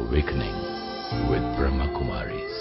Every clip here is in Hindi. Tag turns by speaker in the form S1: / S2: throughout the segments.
S1: Awakening with Brahma Kumaris.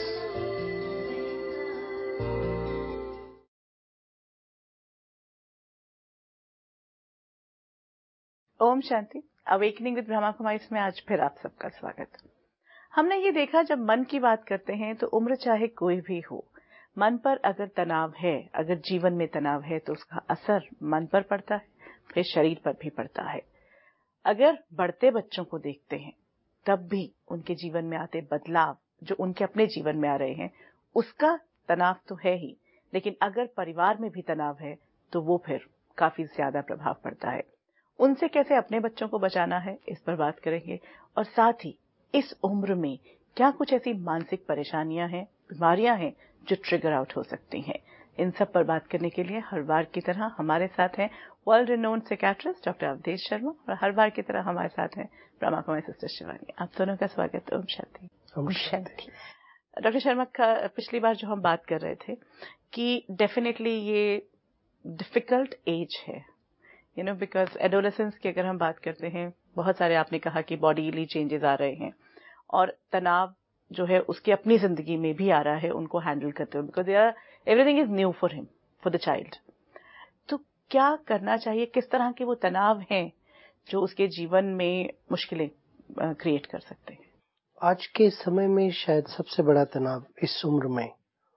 S2: Om Shanti. Awakening with Brahma Kumaris में आज फिर आप सबका स्वागत। हमने ये देखा, जब मन की बात करते हैं तो उम्र चाहे कोई भी हो, मन पर अगर तनाव है, अगर जीवन में तनाव है तो उसका असर मन पर पड़ता है, फिर शरीर पर भी पड़ता है। अगर बढ़ते बच्चों को देखते हैं तब भी उनके जीवन में आते बदलाव जो उनके अपने जीवन में आ रहे हैं, उसका तनाव तो है ही, लेकिन अगर परिवार में भी तनाव है तो वो फिर काफी ज्यादा प्रभाव पड़ता है। उनसे कैसे अपने बच्चों को बचाना है, इस पर बात करेंगे। और साथ ही इस उम्र में क्या कुछ ऐसी मानसिक परेशानियां हैं, बीमारियां हैं जो ट्रिगर आउट हो सकती हैं, इन सब पर बात करने के लिए हर बार की तरह हमारे साथ हैं world renowned psychiatrist doctor Awadhesh Sharma, और हर बार की तरह हमारे साथ हैं ब्रह्मा कुमारी सिस्टर शिवानी। आप दोनों का स्वागत। ओम शांति।
S3: ओम शांति।
S2: डॉक्टर शर्मा, पिछली बार जो हम बात कर रहे थे कि डेफिनेटली ये डिफिकल्ट एज है, बिकॉज एडोलेसेंस की अगर हम बात करते हैं, बहुत सारे आपने कहा कि बॉडीली चेंजेस आ रहे हैं और तनाव जो है उसकी अपनी जिंदगी में भी आ रहा है उनको हैंडल करते हुए, because everything is new for him, for the child. तो क्या करना चाहिए, किस तरह के वो तनाव हैं जो उसके जीवन में मुश्किलें क्रिएट कर सकते हैं?
S3: आज के समय में शायद सबसे बड़ा तनाव इस उम्र में,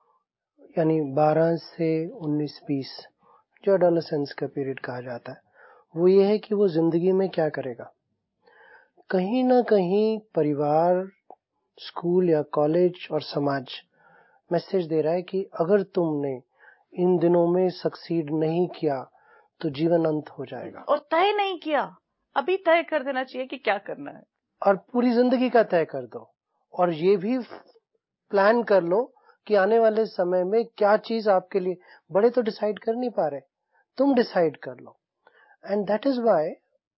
S3: यानी 12 से 19-20, जो एडोलेसेंस का पीरियड कहा जाता है, वो ये है कि वो जिंदगी में क्या करेगा। कहीं ना कहीं परिवार, स्कूल या कॉलेज और समाज मैसेज दे रहा है कि अगर तुमने इन दिनों में सक्सीड नहीं किया तो जीवन अंत हो जाएगा।
S2: और तय नहीं किया, अभी तय कर देना चाहिए कि क्या करना है,
S3: और पूरी जिंदगी का तय कर दो, और ये भी प्लान कर लो कि आने वाले समय में क्या चीज आपके लिए। बड़े तो डिसाइड कर नहीं पा रहे, तुम डिसाइड कर लो। एंड दैट इज व्हाई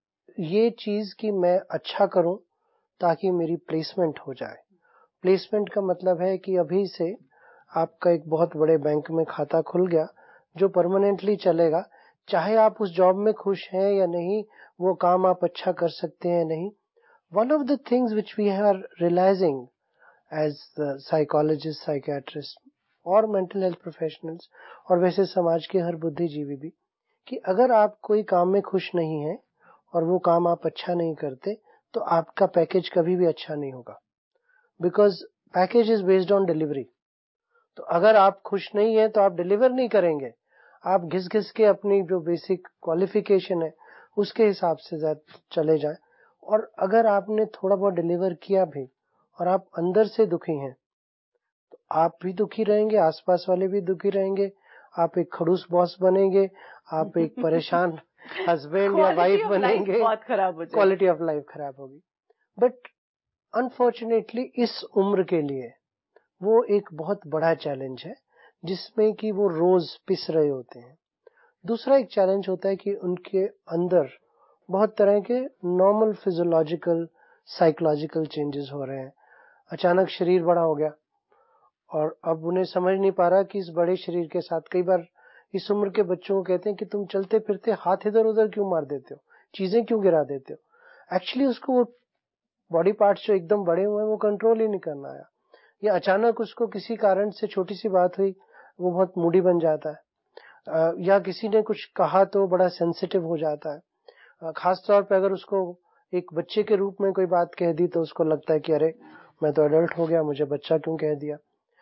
S3: ये चीज कि मैं अच्छा करूं ताकि मेरी प्लेसमेंट हो जाए। प्लेसमेंट का मतलब है कि अभी से आपका एक बहुत बड़े बैंक में खाता खुल गया जो परमानेंटली चलेगा, चाहे आप उस जॉब में खुश हैं या नहीं, वो काम आप अच्छा कर सकते हैं नहीं। One of the things which we are realizing as psychologists, psychiatrists और mental health professionals, और वैसे समाज के हर बुद्धिजीवी भी, कि अगर आप कोई काम में खुश नहीं हैं और वो काम आप अच्छा नहीं करते तो आपका पैकेज कभी भी अच्छा नहीं होगा, because package is based on delivery. तो अगर आप खुश नहीं हैं तो आप डिलीवर नहीं करेंगे, आप घिस घिस के अपनी जो बेसिक क्वालिफिकेशन है उसके हिसाब से चले जाएं। और अगर आपने थोड़ा बहुत डिलीवर किया भी और आप अंदर से दुखी हैं तो आप भी दुखी रहेंगे, आसपास वाले भी दुखी रहेंगे, आप एक खड़ूस बॉस बनेंगे, आप एक परेशान हस्बैंड या वाइफ बनेंगे,
S2: बहुत खराब हो जाएगी,
S3: क्वालिटी ऑफ लाइफ खराब होगी। बट अनफॉर्चुनेटली इस उम्र के लिए वो एक बहुत बड़ा चैलेंज है जिसमें कि वो रोज पिस रहे होते हैं। दूसरा एक चैलेंज होता है कि उनके अंदर बहुत तरह के नॉर्मल फिजियोलॉजिकल, साइकोलॉजिकल चेंजेस हो रहे हैं। अचानक शरीर बड़ा हो गया और अब उन्हें समझ नहीं पा रहा कि इस बड़े शरीर के साथ, कई बार इस उम्र के बच्चों को कहते हैं कि तुम चलते फिरते हाथ इधर उधर क्यों मार देते हो, चीजें क्यों गिरा देते हो। एक्चुअली उसको वो बॉडी पार्ट्स जो एकदम बड़े हुए हैं वो कंट्रोल ही नहीं करना आया, या अचानक उसको किसी कारण से छोटी सी बात हुई वो बहुत मूडी बन जाता है, या किसी ने कुछ कहा तो बड़ा सेंसिटिव हो जाता है। खास तौर पे अगर उसको एक बच्चे के रूप में कोई बात कह दी तो उसको लगता है कि अरे मैं तो एडल्ट हो गया, मुझे बच्चा क्यों कह दिया।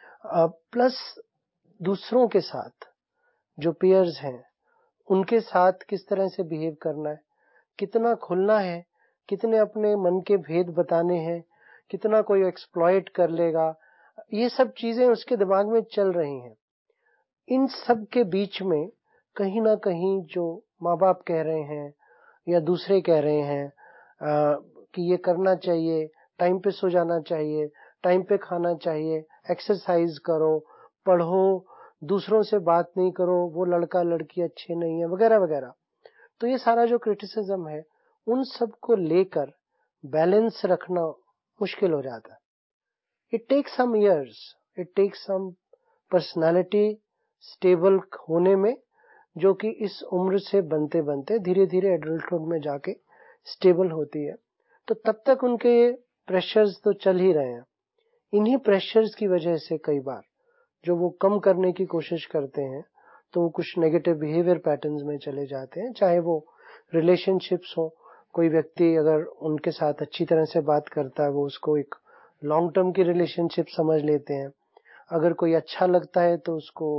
S3: प्लस दूसरों के साथ जो पीयर्स हैं उनके साथ किस तरह से बिहेव करना है, कितना खुलना है, कितने अपने मन के भेद बताने हैं, कितना कोई एक्सप्लॉइट कर लेगा, ये सब चीजें उसके दिमाग में चल रही हैं। इन सब के बीच में कहीं ना कहीं जो माँ बाप कह रहे हैं या दूसरे कह रहे हैं कि ये करना चाहिए, टाइम पे सो जाना चाहिए, टाइम पे खाना चाहिए, एक्सरसाइज करो, पढ़ो, दूसरों से बात नहीं करो, वो लड़का लड़की अच्छे नहीं है, वगैरह वगैरह। तो ये सारा जो क्रिटिसिज्म है उन सब को लेकर बैलेंस रखना मुश्किल हो जाता है। It takes some years, it takes some personality stable होने में, जो कि इस उम्र से बनते बनते धीरे धीरे एडल्टहुड में जाके स्टेबल होती है। तो तब तक उनके प्रेशर्स तो चल ही रहे हैं। इन्हीं प्रेशर्स की वजह से कई बार जो वो कम करने की कोशिश करते हैं तो वो कुछ नेगेटिव बिहेवियर पैटर्न्स में चले जाते हैं, चाहे वो रिलेशनशिप्स हो। कोई व्यक्ति अगर उनके साथ अच्छी तरह से बात करता है वो उसको एक लॉन्ग टर्म की रिलेशनशिप समझ लेते हैं। अगर कोई अच्छा लगता है तो उसको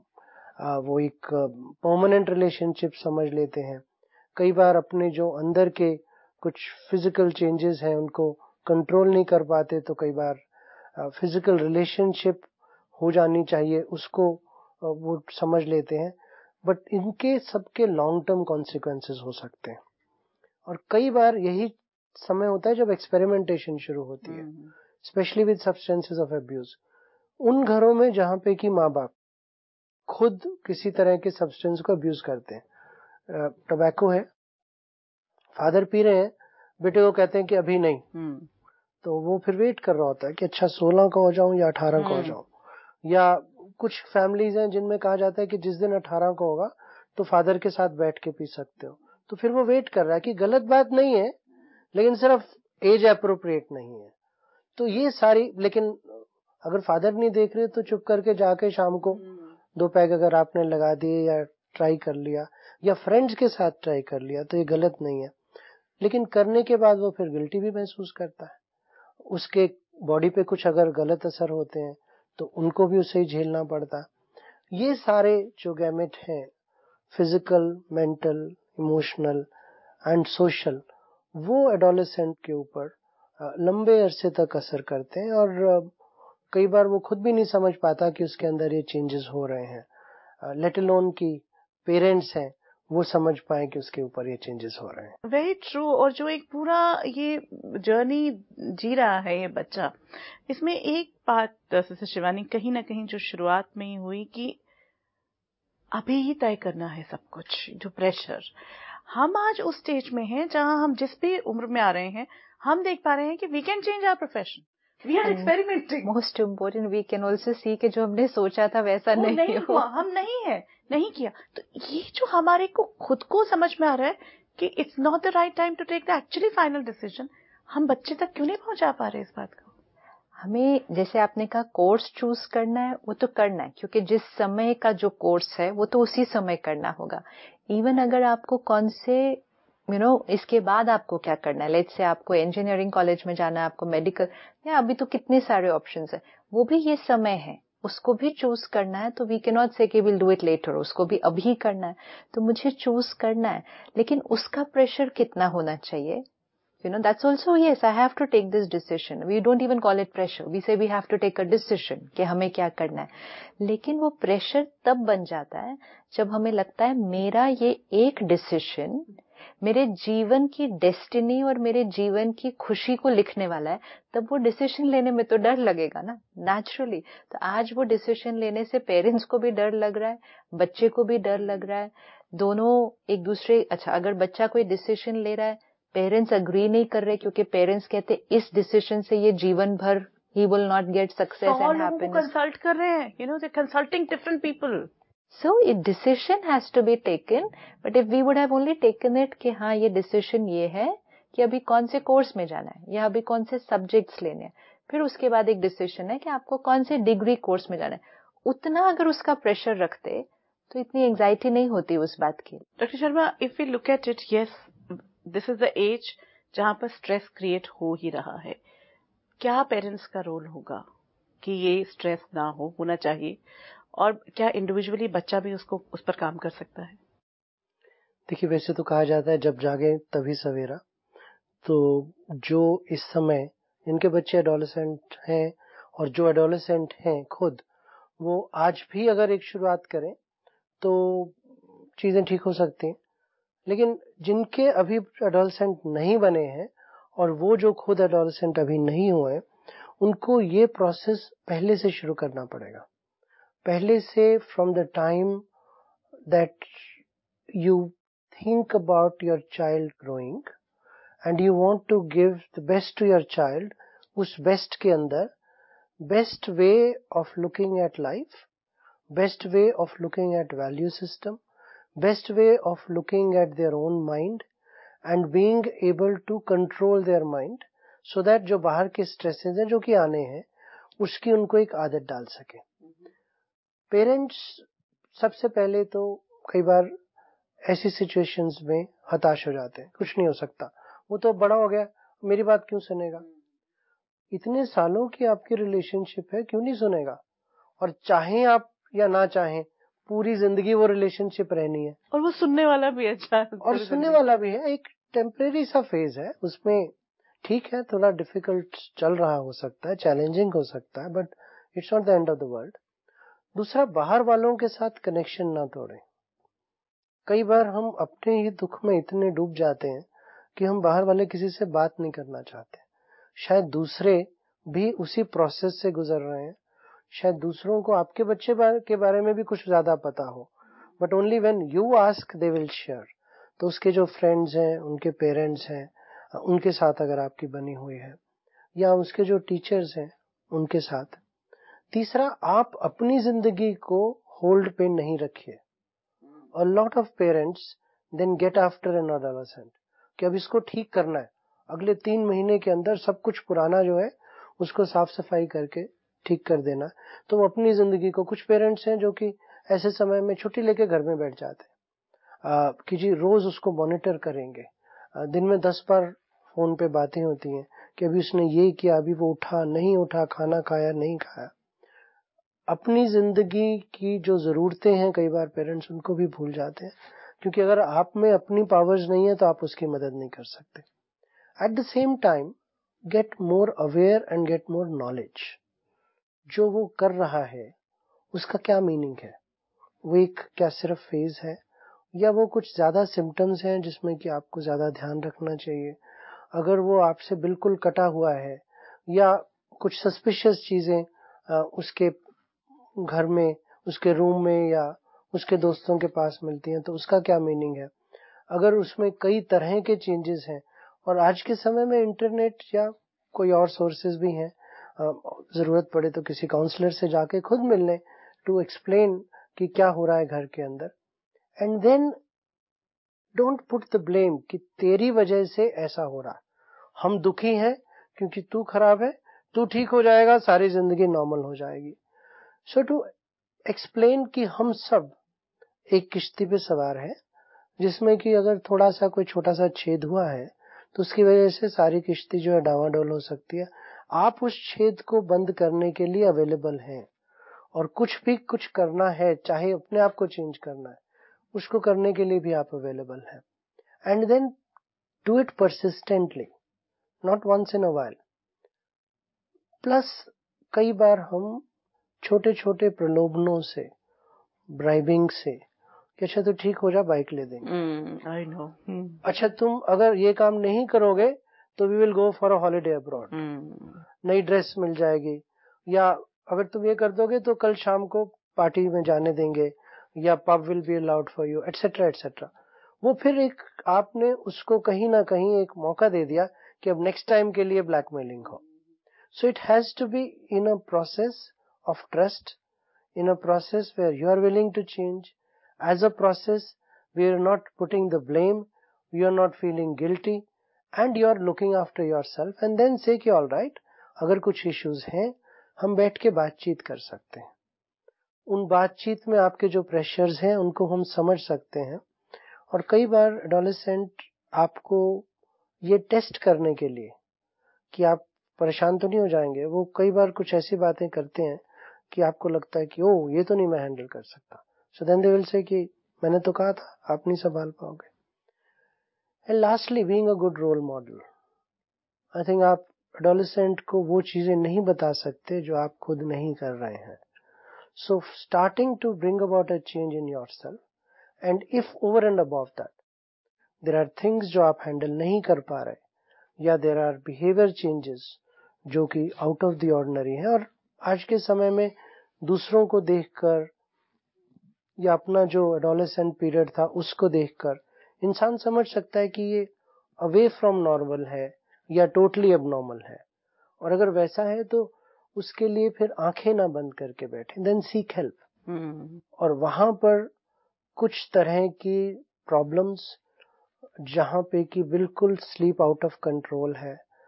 S3: वो एक परमानेंट रिलेशनशिप समझ लेते हैं। कई बार अपने जो अंदर के कुछ फिजिकल चेंजेस हैं उनको कंट्रोल नहीं कर पाते तो कई बार फिजिकल रिलेशनशिप हो जानी चाहिए उसको वो समझ लेते हैं। बट इनके सबके लॉन्ग टर्म कॉन्सिक्वेंसेस हो सकते हैं और कई बार यही समय होता है जब एक्सपेरिमेंटेशन शुरू होती है, especially with substances of abuse. उन घरों में जहाँ पे कि माँ बाप खुद किसी तरह के सब्सटेंस को अब्यूज करते हैं। टोबैको है, फादर पी रहे हैं, बेटे को कहते हैं कि अभी नहीं, तो वो फिर वेट कर रहा होता है कि अच्छा 16 का हो जाऊं या 18 का हो जाऊं। या कुछ फैमिलीज हैं जिनमें कहा जाता है कि जिस दिन 18 का होगा तो फादर के साथ बैठ के पी सकते हो, तो फिर वो वेट कर रहा है कि गलत बात नहीं है लेकिन सिर्फ एज अप्रोप्रिएट नहीं है। तो ये सारी, लेकिन अगर फादर नहीं देख रहे तो चुप करके जाके शाम को 2 पैग अगर आपने लगा दिए या ट्राई कर लिया या फ्रेंड्स के साथ ट्राई कर लिया तो ये गलत नहीं है। लेकिन करने के बाद वो फिर गिल्टी भी महसूस करता है, उसके बॉडी पे कुछ अगर गलत असर होते हैं तो उनको भी उसे ही झेलना पड़ता है। ये सारे जो गैमेट हैं, physical, mental, emotional and social, वो एडोलेसेंट के ऊपर लंबे अरसे तक असर करते हैं और कई बार वो खुद भी नहीं समझ पाता कि उसके अंदर ये चेंजेस हो रहे हैं। लेट अलोन की पेरेंट्स हैं वो समझ पाए कि उसके ऊपर ये चेंजेस हो रहे हैं।
S2: Very true. और जो एक पूरा ये जर्नी जी रहा है ये बच्चा, इसमें एक बात जैसे शिवानी कहीं ना कहीं जो शुरुआत में ही हुई कि अभी ही तय करना है सब कुछ, जो प्रेशर। हम आज उस स्टेज में हैं जहां हम जिस भी उम्र में आ रहे हैं हम देख पा रहे हैं कि we can change our profession, we are experimenting.
S4: Most important, we can also see कि जो हमने सोचा था वैसा नहीं
S2: हुआ, हम नहीं किया। तो ये जो हमारे को खुद को समझ में आ रहा है कि it's not the right time to take the actually final decision, हम बच्चे तक क्यों नहीं पहुंचा पा रहे इस बात को?
S4: हमें, जैसे आपने कहा, कोर्स चूज करना है, वो तो करना है क्योंकि जिस समय का जो कोर्स है वो तो उसी समय करना होगा। इवन अगर आपको कौन से इसके बाद आपको क्या करना है, लेट्स से आपको इंजीनियरिंग कॉलेज में जाना है, आपको मेडिकल, या अभी तो कितने सारे ऑप्शंस है, वो भी ये समय है, उसको भी चूज करना है। तो वी कैन नॉट से कि विल डू इट लेटर, उसको भी अभी करना है। तो मुझे चूज करना है, लेकिन उसका प्रेशर कितना होना चाहिए? That's also, yes, I have to take this decision. We don't even call it pressure. We say we have to take a decision कि हमें क्या करना है। लेकिन वो प्रेशर तब बन जाता है जब हमें लगता है मेरा ये एक डिसीजन मेरे जीवन की डेस्टिनी और मेरे जीवन की खुशी को लिखने वाला है। तब वो डिसीजन लेने में तो डर लगेगा ना, नेचुरली। तो आज वो डिसीजन लेने से पेरेंट्स को भी डर लग रहा है, बच्चे को भी डर लग रहा है, दोनों एक दूसरे। अच्छा, अगर बच्चा कोई डिसीजन ले रहा है, पेरेंट्स अग्री नहीं कर रहे क्योंकि पेरेंट्स कहते इस डिसीजन से ये जीवन भर ही will not get success and happiness.
S2: Consult कर रहे हैं, they consulting different people.
S4: So a decision has to be taken, but if we would have only taken it कि हाँ ये decision ये है कि अभी कौन से कोर्स में जाना है या अभी कौन से सब्जेक्ट्स लेने हैं, फिर उसके बाद एक डिसीजन है कि आपको कौन से डिग्री कोर्स में जाना है, उतना अगर उसका प्रेशर रखते तो इतनी एंजाइटी नहीं होती उस बात की।
S2: Doctor Sharma, if we look at it, yes, this is the age जहां पर स्ट्रेस क्रिएट हो ही रहा है। क्या पेरेंट्स का रोल होगा कि ये स्ट्रेस ना होना चाहिए, और क्या इंडिविजुअली बच्चा भी उस पर काम कर सकता है?
S3: देखिए, वैसे तो कहा जाता है जब जागे तभी सवेरा। तो जो इस समय इनके बच्चे एडोलेसेंट हैं और जो एडोलेसेंट हैं खुद, वो आज भी अगर एक शुरुआत करें तो चीजें ठीक हो सकती हैं। लेकिन जिनके अभी एडोलेसेंट नहीं बने हैं और वो जो खुद एडोलेसेंट अभी नहीं हुए, उनको ये प्रोसेस पहले से शुरू करना पड़ेगा। पहले से, from the time that you think about your child growing and you want to give the best to your child, उस best के अंदर best way of looking at life, best way of looking at value system, best way of looking at their own mind and being able to control their mind so that जो बाहर के स्ट्रेसेस हैं जो कि आने हैं उसकी उनको एक आदत डाल सके। पेरेंट्स सबसे पहले तो कई बार ऐसी सिचुएशंस में हताश हो जाते हैं, कुछ नहीं हो सकता, वो तो बड़ा हो गया, मेरी बात क्यों सुनेगा। इतने सालों की आपकी रिलेशनशिप है, क्यों नहीं सुनेगा। और चाहें आप या ना चाहें, पूरी जिंदगी वो रिलेशनशिप रहनी है।
S2: और वो सुनने वाला भी अच्छा है,
S3: और सुनने वाला भी है। एक टेम्परेरी सा फेज है, उसमें ठीक है थोड़ा डिफिकल्ट चल रहा हो सकता है, चैलेंजिंग हो सकता है, but it's not the end of the world. दूसरा, बाहर वालों के साथ कनेक्शन ना तोड़ें। कई बार हम अपने ही दुख में इतने डूब जाते हैं कि हम बाहर वाले किसी से बात नहीं करना चाहते। शायद दूसरे भी उसी प्रोसेस से गुजर रहे हैं, शायद दूसरों को आपके बच्चे के बारे में भी कुछ ज्यादा पता हो, but only when you ask they will share. तो उसके जो फ्रेंड्स हैं, उनके पेरेंट्स हैं, उनके साथ अगर आपकी बनी हुई है, या उसके जो टीचर्स हैं उनके साथ। तीसरा, आप अपनी जिंदगी को होल्ड पे नहीं रखिए। A lot of parents then get after an adolescent कि अब इसको ठीक करना है, अगले 3 महीने के अंदर सब कुछ पुराना जो है उसको साफ सफाई करके ठीक कर देना। तो वो अपनी जिंदगी को, कुछ पेरेंट्स हैं जो कि ऐसे समय में छुट्टी लेके घर में बैठ जाते हैं कि जी रोज उसको मॉनिटर करेंगे। दिन में 10 बार फोन पे बातें होती हैं कि अभी उसने ये किया, अभी वो उठा नहीं उठा, खाना खाया नहीं खाया। अपनी जिंदगी की जो जरूरतें हैं कई बार पेरेंट्स उनको भी भूल जाते हैं, क्योंकि अगर आप में अपनी पावर्स नहीं है तो आप उसकी मदद नहीं कर सकते। At the same time get more aware and get more knowledge. जो वो कर रहा है उसका क्या मीनिंग है, वो एक क्या सिर्फ फेज है, या वो कुछ ज्यादा सिम्टम्स हैं जिसमें कि आपको ज्यादा ध्यान रखना चाहिए। अगर वो आपसे बिल्कुल कटा हुआ है, या कुछ सस्पिशियस चीजें उसके घर में, उसके रूम में या उसके दोस्तों के पास मिलती हैं, तो उसका क्या मीनिंग है। अगर उसमें कई तरह के चेंजेस हैं, और आज के समय में इंटरनेट या कोई और सोर्सेज भी हैं, जरूरत पड़े तो किसी काउंसलर से जाके खुद मिल लें टू एक्सप्लेन कि क्या हो रहा है घर के अंदर। And then don't put the blame कि तेरी वजह से ऐसा हो रहा, हम दुखी हैं क्योंकि तू खराब है, तू ठीक हो जाएगा, सारी जिंदगी नॉर्मल हो जाएगी। सो टू एक्सप्लेन कि हम सब एक किश्ती पे सवार है, जिसमें कि अगर थोड़ा सा कोई छोटा सा छेद हुआ है तो उसकी वजह से सारी किश्ती जो है डावाडोल हो सकती है। आप उस छेद को बंद करने के लिए अवेलेबल हैं, और कुछ करना है, चाहे अपने आप को चेंज करना है, उसको करने के लिए भी आप अवेलेबल हैं। And then do it persistently, not once in a while. Plus कई बार हम छोटे छोटे प्रलोभनों से, ब्राइबिंग से, कि अच्छा तो ठीक हो जा, बाइक ले देंगे,
S2: आई नो,
S3: अच्छा तुम अगर ये काम नहीं करोगे तो we will go for a holiday abroad, नई ड्रेस मिल जाएगी, या अगर तुम ये कर दोगे तो कल शाम को पार्टी में जाने देंगे, या pub will be allowed for you, etcetera etcetera. वो फिर एक आपने उसको कहीं ना कहीं एक मौका दे दिया कि अब नेक्स्ट टाइम के लिए ब्लैकमेलिंग हो। So it has to be in a process of trust, in a process where you are willing to change, as a process where you are not putting the blame, you are not feeling guilty, and you are looking after yourself, and then say कि all right, अगर कुछ issues हैं हम बैठ के बातचीत कर सकते हैं। उन बातचीत में आपके जो प्रेशर्स हैं उनको हम समझ सकते हैं। और कई बार एडोलेसेंट आपको ये टेस्ट करने के लिए कि आप परेशान तो नहीं हो जाएंगे, वो कई बार कुछ ऐसी बातें करते हैं कि आपको लगता है कि ओह ये तो नहीं मैं हैंडल कर सकता। So then they will say कि मैंने तो कहा था आप नहीं संभाल पाओगे। And lastly, being a good role model. I think आप एडोलेसेंट को वो चीजें नहीं बता सकते जो आप खुद नहीं कर रहे हैं। So starting to bring about a change in yourself, and if over and above that there are things जो आप हैंडल नहीं कर पा रहे, या देयर आर बिहेवियर चेंजेस जो कि आउट ऑफ द ऑर्डिनरी है, और आज के समय में दूसरों को देखकर या अपना जो एडोलेसेंट पीरियड था उसको देखकर इंसान समझ सकता है कि ये अवे फ्रॉम नॉर्मल है या टोटली अबनॉर्मल है। और अगर वैसा है तो उसके लिए फिर आंखें ना बंद करके बैठे, देन सीक हेल्प। और वहां पर कुछ तरह की प्रॉब्लम्स जहां पे कि बिल्कुल स्लीप आउट ऑफ कंट्रोल है,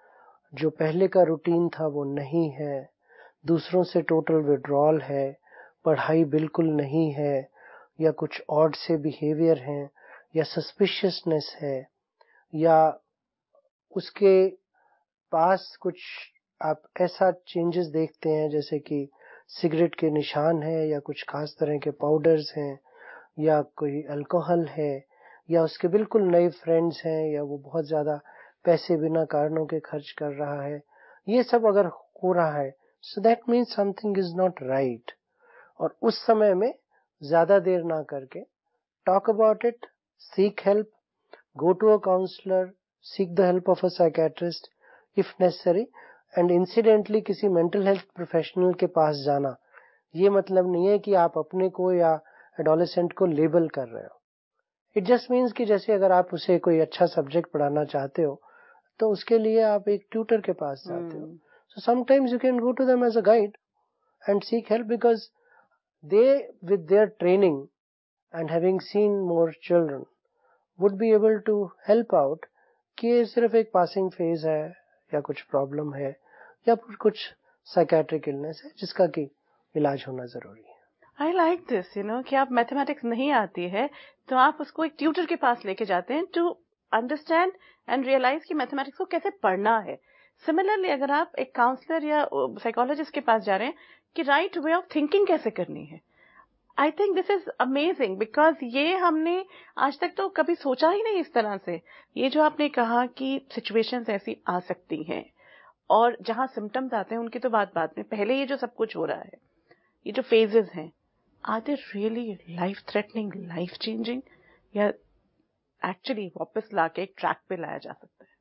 S3: जो पहले का रूटीन था वो नहीं है, दूसरों से टोटल विड्रॉल है, पढ़ाई बिल्कुल नहीं है, या कुछ ऑड से बिहेवियर हैं, या सस्पिशियसनेस है, या उसके पास कुछ आप ऐसा चेंजेस देखते हैं जैसे कि सिगरेट के निशान है, या कुछ खास तरह के पाउडर्स हैं, या कोई अल्कोहल है, या उसके बिल्कुल नए फ्रेंड्स हैं, या वो बहुत ज्यादा पैसे बिना कारणों के खर्च कर रहा है, ये सब अगर हो रहा है, so that means something is not right. और उस समय में ज्यादा देर ना करके talk about it, seek help, go to a counselor, seek the help of a psychiatrist if necessary, and incidentally किसी mental health professional के पास जाना, ये मतलब नहीं है कि आप अपने को या adolescent को लेबल कर रहे हो। It just means कि जैसे अगर आप उसे कोई अच्छा सब्जेक्ट पढ़ाना चाहते हो तो उसके लिए आप एक ट्यूटर के पास जाते हो। So sometimes you can go to them as a guide and seek help, because they with their training and having seen more children would be able to help out कि ये सिर्फ एक पासिंग फेज है, या कुछ प्रॉब्लम है, या फिर कुछ साइकेट्रिक इलनेस है जिसका कि इलाज होना जरूरी है।
S2: आई लाइक दिस, कि आप मैथमेटिक्स नहीं आती है तो आप उसको एक ट्यूटर के पास लेके जाते हैं टू अंडरस्टैंड एंड रियलाइज कि मैथमेटिक्स को कैसे पढ़ना है। सिमिलरली अगर आप एक काउंसलर या साइकोलॉजिस्ट के पास जा रहे हैं कि राइट वे ऑफ थिंकिंग कैसे करनी है, I think this is amazing, because ये हमने आज तक तो कभी सोचा ही नहीं इस तरह से। ये जो आपने कहा कि सिचुएशंस ऐसी आ सकती हैं और जहां सिम्टम्स आते हैं उनकी तो बात में, पहले ये जो सब कुछ हो रहा है, ये जो फेजेस हैं, are they really life threatening, life changing, या एक्चुअली वापस लाके एक ट्रैक पे लाया जा सकता है?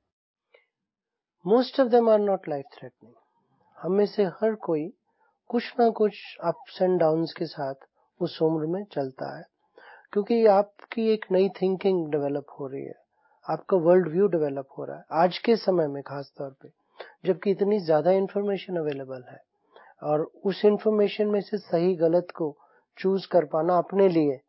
S3: Most of them are not life threatening. हम में से हर कोई कुछ ना कुछ अप्स एंड डाउन्स के साथ उस उम्र में चलता है, क्योंकि आपकी एक नई थिंकिंग डेवलप हो रही है, आपका वर्ल्ड व्यू डेवलप हो रहा है आज के समय में, खास तौर पे जबकि इतनी ज्यादा इंफॉर्मेशन अवेलेबल है। और उस इंफॉर्मेशन में से सही गलत को चूज कर पाना अपने लिए,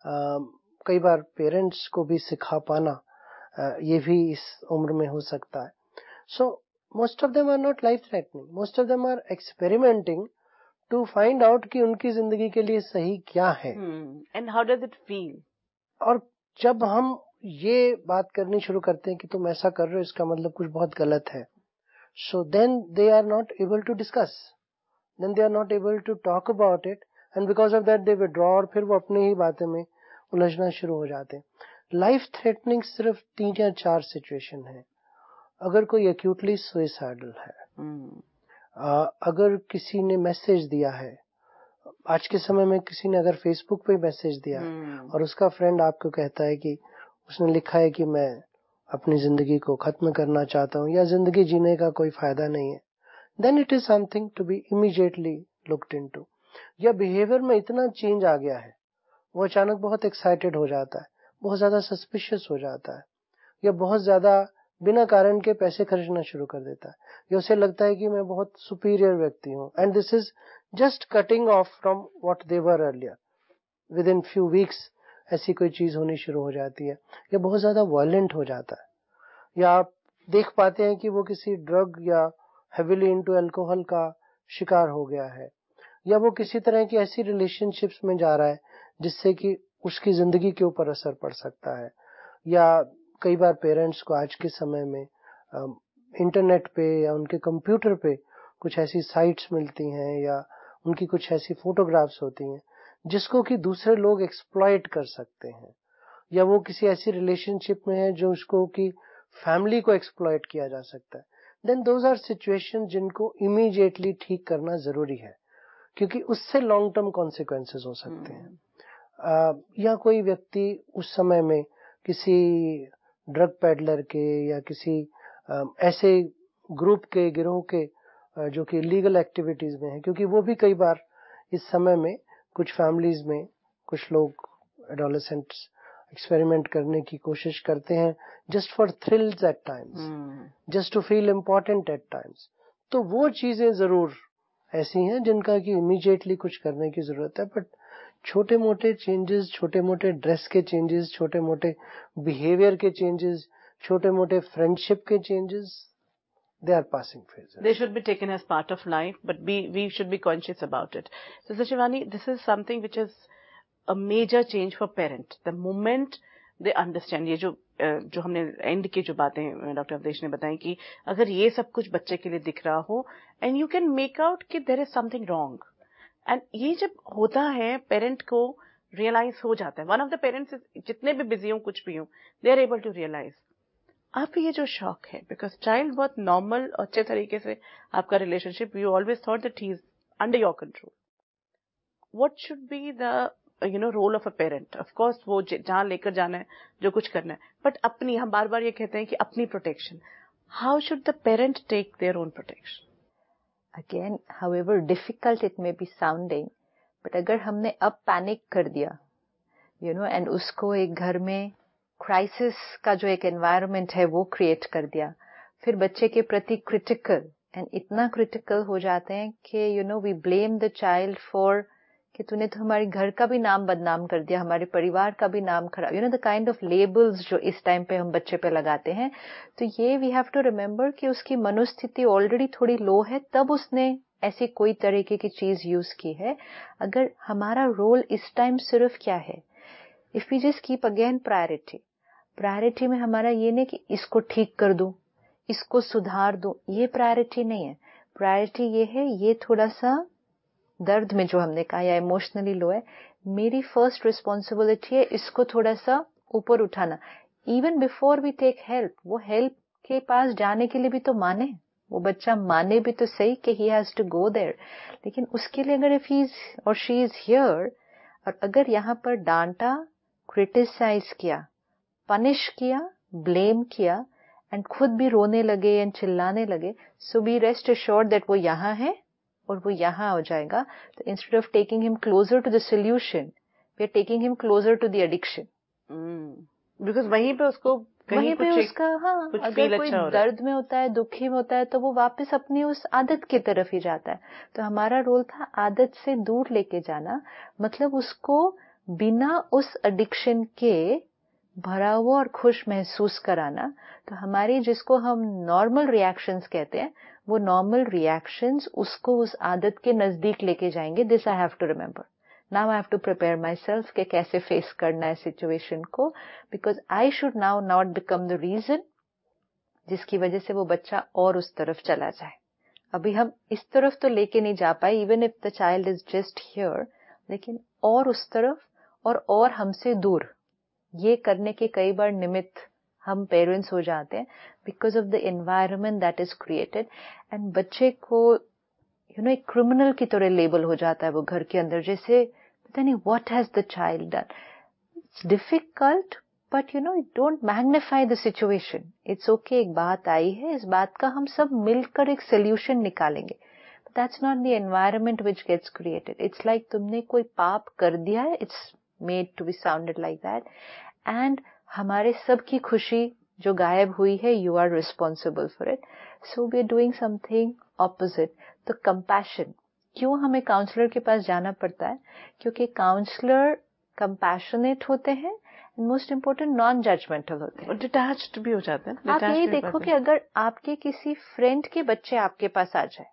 S3: कई बार पेरेंट्स को भी सिखा पाना, ये भी इस उम्र में हो सकता है। So most of them are not life threatening, most of them are experimenting to find out कि उनकी जिंदगी के लिए सही क्या है।
S2: And how does it feel?
S3: और जब हम ये बात करनी शुरू करते हैं कि तुम ऐसा कर रहे हो, इसका मतलब कुछ बहुत गलत है, so then they are not able to discuss, then they are not able to talk about it, and because of that they withdraw, और फिर वो अपने ही बातें में उलझना शुरू हो जाते हैं। लाइफ थ्रेटनिंग सिर्फ 3 या 4 सिचुएशन है। अगर कोई एक्यूटली सुइसाइडल है, अगर किसी ने मैसेज दिया है, आज के समय में किसी ने अगर फेसबुक पे मैसेज दिया है और उसका फ्रेंड आपको कहता है कि उसने लिखा है कि मैं अपनी जिंदगी को खत्म करना चाहता हूँ, या जिंदगी जीने का कोई फायदा नहीं है, then it is something to be immediately looked into। या बिहेवियर में इतना चेंज आ गया है, वो अचानक बहुत एक्साइटेड हो जाता है, बहुत ज्यादा सस्पिशियस हो जाता है, या बहुत ज्यादा बिना कारण के पैसे खर्चना शुरू कर देता है, या उसे लगता है कि मैं बहुत सुपीरियर व्यक्ति हूँ, and this is just cutting off from what they were earlier. Within few weeks ऐसी कोई चीज होनी शुरू हो जाती है, या बहुत ज्यादा वायलेंट हो जाता है, या आप देख पाते हैं कि वो किसी ड्रग या हेविली इनटू अल्कोहल का शिकार हो गया है, या वो किसी तरह की ऐसी रिलेशनशिप्स में जा रहा है जिससे कि उसकी जिंदगी के ऊपर असर पड़ सकता है। या कई बार पेरेंट्स को आज के समय में इंटरनेट पे या उनके कंप्यूटर पे कुछ ऐसी साइट्स मिलती हैं, या उनकी कुछ ऐसी फोटोग्राफ्स होती हैं जिसको कि दूसरे लोग एक्सप्लॉइट कर सकते हैं, या वो किसी ऐसी रिलेशनशिप में है जो उसको कि फैमिली को एक्सप्लॉइट किया जा सकता है। देन दोज आर सिचुएशन जिनको इमीडिएटली ठीक करना जरूरी है, क्योंकि उससे लॉन्ग टर्म कॉन्सिक्वेंसेस हो सकते हैं। या कोई व्यक्ति उस समय में किसी ड्रग पेडलर के या किसी ऐसे ग्रुप के, गिरोह के जो कि लीगल एक्टिविटीज में है, क्योंकि वो भी कई बार इस समय में कुछ फैमिलीज में कुछ लोग एडोलेसेंट्स एक्सपेरिमेंट करने की कोशिश करते हैं just for thrills at times, just to feel important at times. तो वो चीजें जरूर ऐसी हैं जिनका कि इमीडिएटली कुछ करने की जरूरत है, बट छोटे मोटे चेंजेस, छोटे मोटे ड्रेस के चेंजेस, छोटे मोटे बिहेवियर के चेंजेस, छोटे मोटे फ्रेंडशिप के changes, they are passing phases.
S2: They should be taken as part of life, but we should be conscious about it. So Shivani, this is something which is a major change for parent. The moment they understand, ये जो हमने एंड की जो बातें डॉक्टर अवधेश ने बताई कि अगर ये सब कुछ बच्चे के लिए दिख रहा हो and you can make out कि there is something wrong, and ये जब होता है पेरेंट को रियलाइज हो जाता है. वन ऑफ द पेरेंट्स जितने भी बिजी हो कुछ भी हो, they are able to realise. आप ये जो शॉक है, बिकॉज चाइल्ड बहुत नॉर्मल अच्छे तरीके से आपका relationship, you always thought that he is under your control. What should be the role of a parent? Of course वो जहां लेकर जाना है, जो कुछ करना है, बट अपनी, हम बार बार ये कहते हैं कि अपनी protection. How should the parent take their own protection?
S4: Again, however difficult it may be sounding, but अगर हमने अब पैनिक कर दिया, एंड उसको एक घर में क्राइसिस का जो एक एनवायरनमेंट है वो क्रिएट कर दिया, फिर बच्चे के प्रति क्रिटिकल, एंड इतना क्रिटिकल हो जाते हैं कि we blame the child for कि तूने तो हमारे घर का भी नाम बदनाम कर दिया, हमारे परिवार का भी नाम खराब, द काइंड ऑफ लेबल्स जो इस टाइम पे हम बच्चे पे लगाते हैं. तो ये वी हैव टू रिमेम्बर कि उसकी मनोस्थिति ऑलरेडी थोड़ी लो है, तब उसने ऐसी कोई तरीके की चीज यूज की है. अगर हमारा रोल इस टाइम सिर्फ क्या है, if we just keep again priority में हमारा ये नहीं कि इसको ठीक कर दूं, इसको सुधार दूं, ये प्रायोरिटी नहीं है. प्रायोरिटी ये है, ये थोड़ा सा दर्द में जो हमने कहा या इमोशनली लो है, मेरी फर्स्ट रिस्पॉन्सिबिलिटी है इसको थोड़ा सा ऊपर उठाना. Even before we take help, वो हेल्प के पास जाने के लिए भी तो माने, वो बच्चा माने भी तो सही कि he has to go there. लेकिन उसके लिए अगर इफ ही इज और शी इज हियर, और अगर यहाँ पर डांटा, क्रिटिसाइज किया, पनिश किया, ब्लेम किया, एंड खुद भी रोने लगे एंड चिल्लाने लगे, so be rest assured that वो यहाँ है और वो यहाँ हो जाएगा. तो instead of taking him closer to the solution, we are taking him closer to the addiction.
S2: Because वहीं पे उसको
S4: वहीं पे उसका, हाँ, अगर कोई दर्द में होता है, दुखी में होता है, तो वो वापस अपनी उस आदत की तरफ ही जाता है. तो हमारा रोल था आदत से दूर लेके जाना, मतलब उसको बिना उस एडिक्शन के भरा हुआ और खुश महसूस कराना. तो हमारी, जिसको हम नॉर्मल रिएक्शंस कहते हैं, वो नॉर्मल रिएक्शंस उसको उस आदत के नजदीक लेके जाएंगे. This I have to remember. Now I have to prepare myself कि कैसे फेस करना है सिचुएशन को, because I should now not become the reason जिसकी वजह से वो बच्चा और उस तरफ चला जाए. अभी हम इस तरफ तो लेके नहीं जा पाए, even if the child is just here, लेकिन और उस तरफ और हमसे दूर, ये करने के कई बार निमित्त हम पेरेंट्स हो जाते हैं, because of the environment that is created. एंड बच्चे को एक क्रिमिनल की तरह लेबल हो जाता है वो घर के अंदर, जैसे पता नहीं what has the child done. It's difficult, but don't magnify the situation. It's okay, एक बात आई है, इस बात का हम सब मिलकर एक सोल्यूशन निकालेंगे. That's not the environment which gets created. It's like तुमने कोई पाप कर दिया है, it's made to be sounded like that, and हमारे सब की खुशी जो गायब हुई है, you are responsible for it. So we are doing something opposite. तो कंपैशन, क्यों हमें काउंसलर के पास जाना पड़ता है? क्योंकि काउंसलर कंपैशनेट होते हैं, and most important non judgmental होते हैं,
S2: डिटैच्ड भी हो जाते हैं.
S4: आप यही देखो कि अगर आपके किसी फ्रेंड के बच्चे आपके पास आ जाए,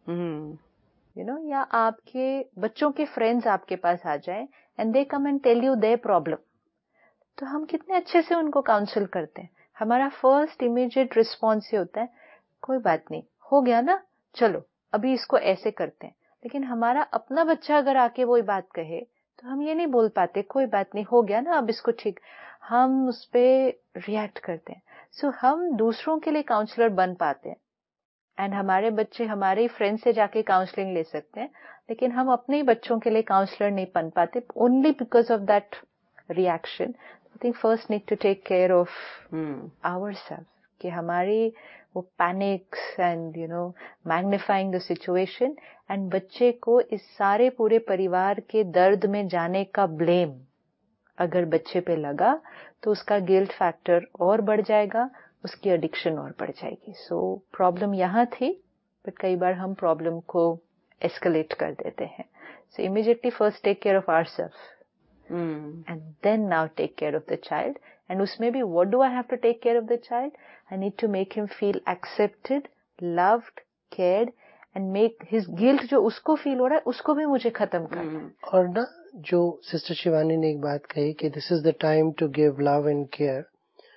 S4: या आपके बच्चों के फ्रेंड्स आपके पास आ जाए, and they come and tell you their problem, तो हम कितने अच्छे से उनको काउंसिल करते हैं. हमारा फर्स्ट इमीडिएट रिस्पॉन्स ये होता है, कोई बात नहीं, हो गया ना, चलो अभी इसको ऐसे करते हैं. लेकिन हमारा अपना बच्चा अगर आके वही बात कहे, तो हम ये नहीं बोल पाते, कोई बात नहीं, हो गया ना, अब इसको ठीक, हम उस पर रिएक्ट करते हैं. सो हम दूसरों के लिए काउंसलर बन पाते हैं, एंड हमारे बच्चे हमारे ही फ्रेंड से जाके काउंसलिंग ले सकते हैं, लेकिन हम अपने ही बच्चों के लिए काउंसलर नहीं बन पाते, only because of that reaction. I think first need to take care of ourselves, कि हमारी वो panics and magnifying the situation, and बच्चे को इस सारे पूरे परिवार के दर्द में जाने का ब्लेम अगर बच्चे पे लगा, तो उसका गिल्ट फैक्टर और बढ़ जाएगा, उसकी एडिक्शन और बढ़ जाएगी. सो प्रॉब्लम यहाँ थी, बट कई बार हम प्रॉब्लम को एस्केलेट कर देते हैं. So immediately first take care of ourselves, and then now take care of the child. And usme bhi what do I have to take care of the child? I need to make him feel accepted loved, cared and make his guilt जो उसको फील हो रहा है उसको भी मुझे खत्म करना है।
S3: और ना जो सिस्टर शिवानी ने एक बात कही कि this is the time to give love and care,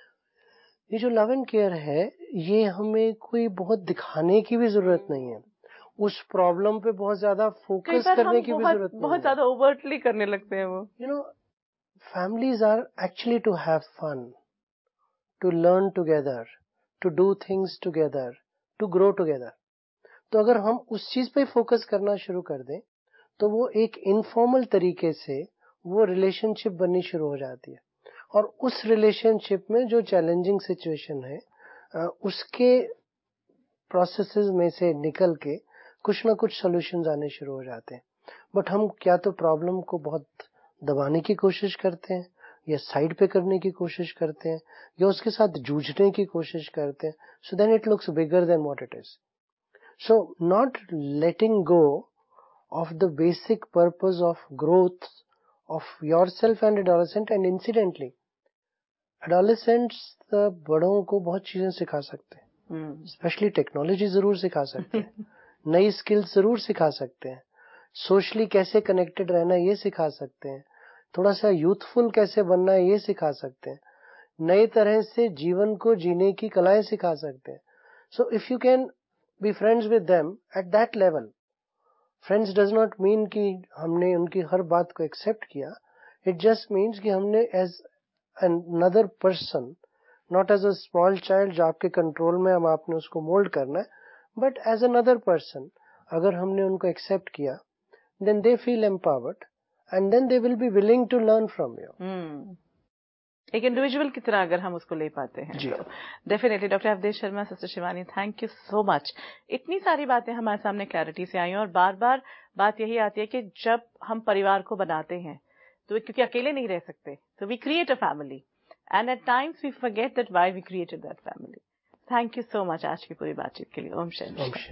S3: ये जो लव एंड केयर है ये हमें कोई बहुत दिखाने की भी जरूरत नहीं है, उस प्रॉब्लम पे बहुत ज्यादा फोकस करने की भी जरूरत नहीं है,
S2: बहुत ज्यादा ओवरटली करने लगते हैं वो।
S3: You know families are actually to have fun, to learn together, to do things together, to grow together. तो अगर हम उस चीज पे फोकस करना शुरू कर दें तो वो एक इनफॉर्मल तरीके से वो रिलेशनशिप बननी शुरू हो जाती है, और उस रिलेशनशिप में जो चैलेंजिंग सिचुएशन है उसके प्रोसेसेस में से निकल के कुछ ना कुछ सॉल्यूशंस आने शुरू हो जाते हैं। बट हम क्या तो प्रॉब्लम को बहुत दबाने की कोशिश करते हैं या साइड पे करने की कोशिश करते हैं या उसके साथ जूझने की कोशिश करते हैं, so then it looks bigger than what it is. So not letting go of the basic purpose of growth of yourself and adolescent, and incidentally adolescents बड़ों को बहुत चीजें सिखा सकते हैं, स्पेशली टेक्नोलॉजी जरूर सिखा सकते हैं, नई स्किल्स जरूर सिखा सकते हैं, सोशली कैसे कनेक्टेड रहना ये सिखा सकते हैं, थोड़ा सा यूथफुल कैसे बनना है ये सिखा सकते हैं, नए तरह से जीवन को जीने की कलाएं सिखा सकते हैं। So if you can be friends with them at that level, friends does not mean कि हमने उनकी हर बात को एक्सेप्ट किया, इट जस्ट मीन्स कि हमने as another person, not as a small child जो आपके कंट्रोल में, हम आपने उसको मोल्ड करना है, बट एज अनदर पर्सन अगर हमने उनको एक्सेप्ट किया, then they feel empowered and then they will be willing to learn from you.
S2: एक इंडिविजुअल की तरह अगर हम उसको ले पाते हैं तो definitely. Doctor Awadhesh Sharma, sister Shivani, thank you so much. इतनी सारी बातें हमारे सामने क्लैरिटी से आई हैं, और बार बार बात यही आती है कि जब हम परिवार को बनाते हैं तो क्योंकि अकेले नहीं रह सकते, तो we create a family and at times we forget that why we created that family. Thank you so much आज की पूरी बातचीत के लिए। Om Shanti.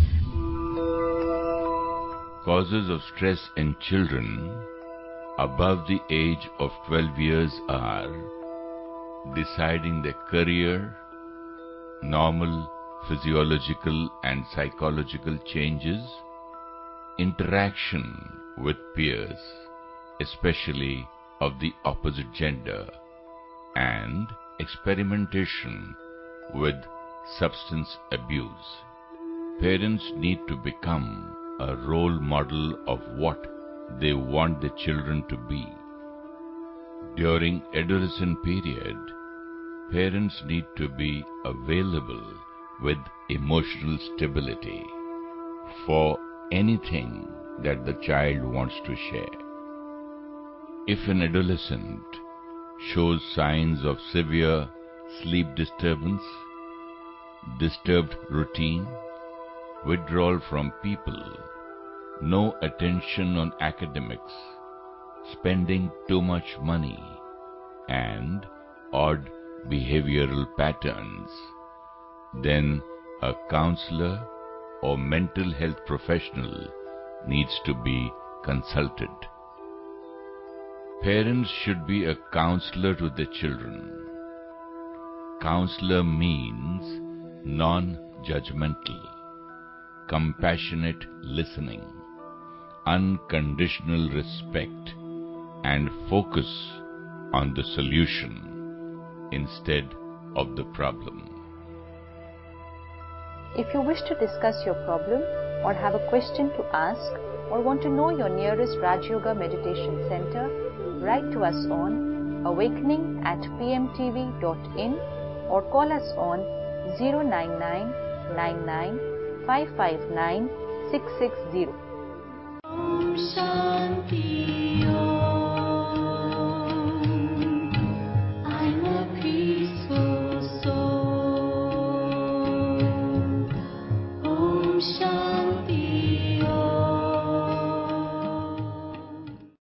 S1: Causes of stress in children above the age of 12 years are deciding their career, normal physiological and psychological changes, interaction with peers, especially of the opposite gender, and experimentation with substance abuse. Parents need to become a role model of what they want their children to be. During adolescent period, parents need to be available with emotional stability for anything that the child wants to share. If an adolescent shows signs of severe sleep disturbance, disturbed routine, withdrawal from people, no attention on academics, spending too much money, and odd behavioral patterns, then a counselor or mental health professional needs to be consulted. Parents should be a counselor to their children. Counselor means non-judgmental, compassionate listening, unconditional respect, and focus on the solution instead of the problem.
S4: If you wish to discuss your problem or have a question to ask or want to know your nearest Raj Yoga Meditation Center, write to us on awakening@pmtv.in or call us on 099 99 559 660.